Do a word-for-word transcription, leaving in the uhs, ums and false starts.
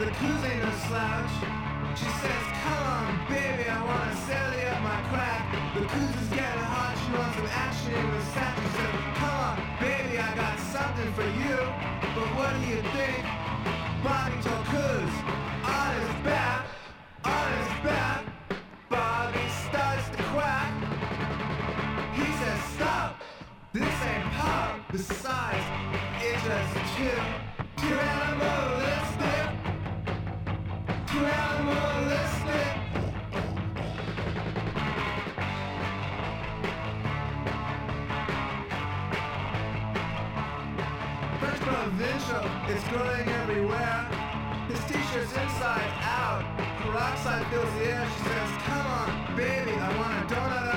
The coos ain't no slouch. She says, come on, baby, I wanna sell you up my crack. The coos is getting hot, she wants some action in the sack. She said, come on, baby, I got something for you. But what do you think? Bobby told coos, on his back, on his back. Bobby starts to quack. He says, stop, this ain't pop. Besides, it's just too, too animalistic. Too animalistic. French provincial, it's growing everywhere. His t-shirt's inside out. Peroxide fills the air. She says, come on, baby, I want a donut